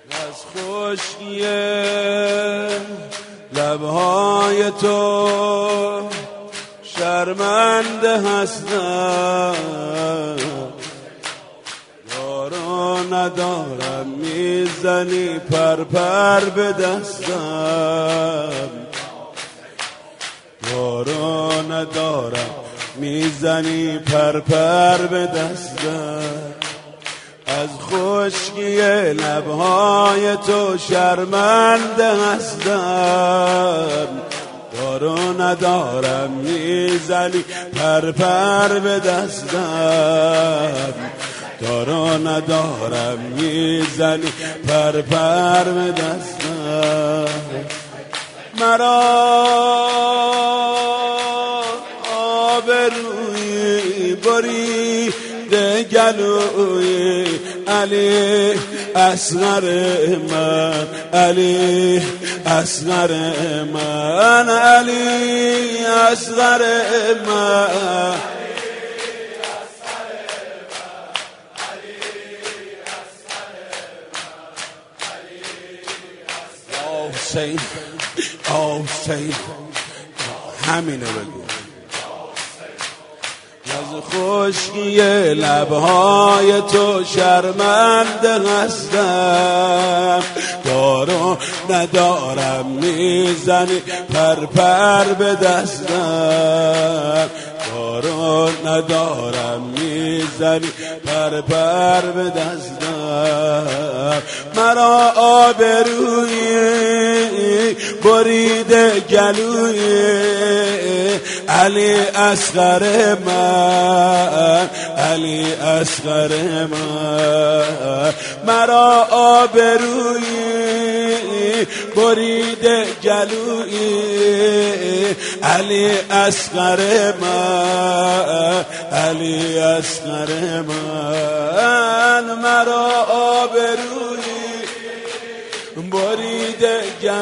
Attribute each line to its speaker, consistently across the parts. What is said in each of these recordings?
Speaker 1: از خشکی لبهای تو شرمنده هستم، یارو ندارم میزنی پر به دستم، یارو ندارم میزنی پر به دستم. از خشکی لبهای تو شرمنده هستم، یارو ندارم میزنی پر به دستم، یارو ندارم میزنی پر به دستم. مرا آبروی بریده گلوی علی اصغر من، علی اصغر من، علی اصغر من، حسین حسین همینه بگو. از خشکی لبهای تو شرمنده هستم، یارو ندارم میزنی پر به دستم، یارو ندارم میزنی پر به دستم. مرا آبروی بریده گلوی علی اصغر من، علی اصغر من. مرا آبروی بریده گلوی علی اصغر من، علی اصغر من. مرا آبروی بریده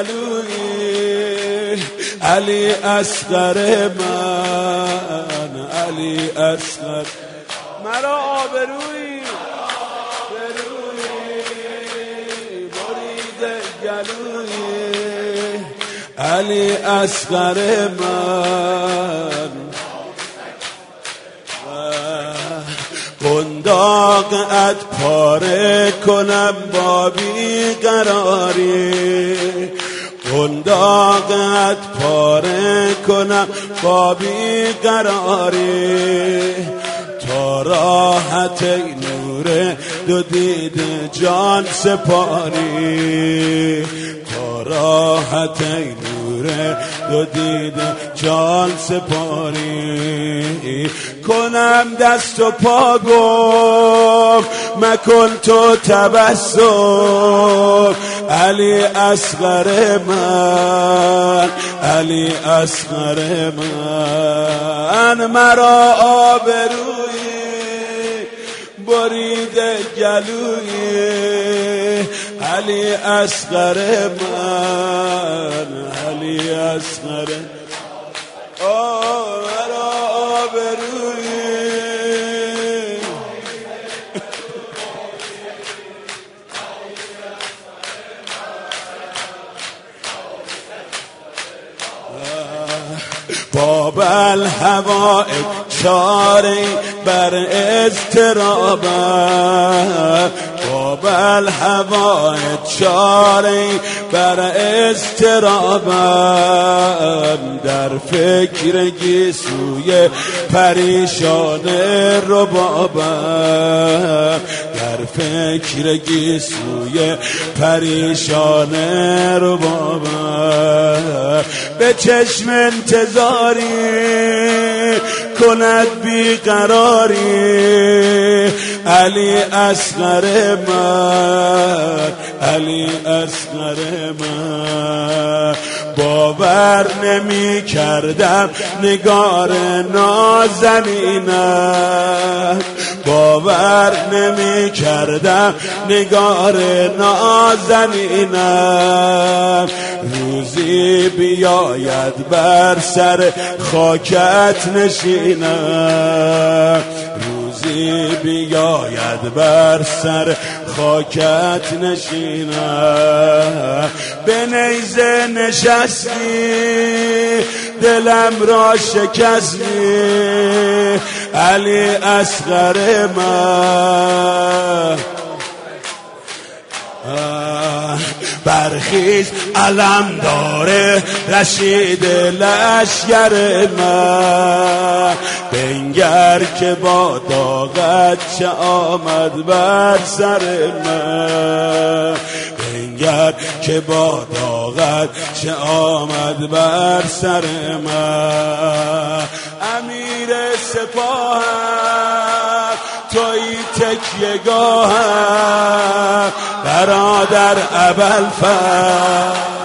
Speaker 1: گلوی علی اصغر من، علی اصغر. مرا آبروی بریده گلوی علی اصغر من. قنداقت پاره کنم با بیقراری، قنداقت پاره کنم با بیقراری، تا راحت نور دو دید جان سپاری، تا راحت نور دو دید جان سپاری. کنم دست و پا گم مکن تو تبسم، علی اصغر من، علی اصغر من. مرا آبروی بریده گلوی علی اصغر من، علی اصغر. مرا آبروی باب الحوائج چاری بر اضطرابم، باب الحوائج چاری بر اضطرابم، در فکر گیسوی پریشان ربابم، در فکر گیسوی پریشان ربابم. به چشم انتظاری کند بیقراری علی اصغر من، علی اصغر من. باور نمی کردم نگار نازنینم، باور نمی کردم نگار نازنینم، روزی بیاید بر سر خاکت نشینم، کسی بیاید بر سر خاکت نشینم. به نیزه نشستی دلم را شکستی علی اصغر من. برخیز علم داره رشید لشگر من. بنگر که با داغت چه آمد بر سر من. بنگر که با داغت چه آمد بر سر من. امیر سپاهم توی تکیه‌گاهم برادر ابوالفضل.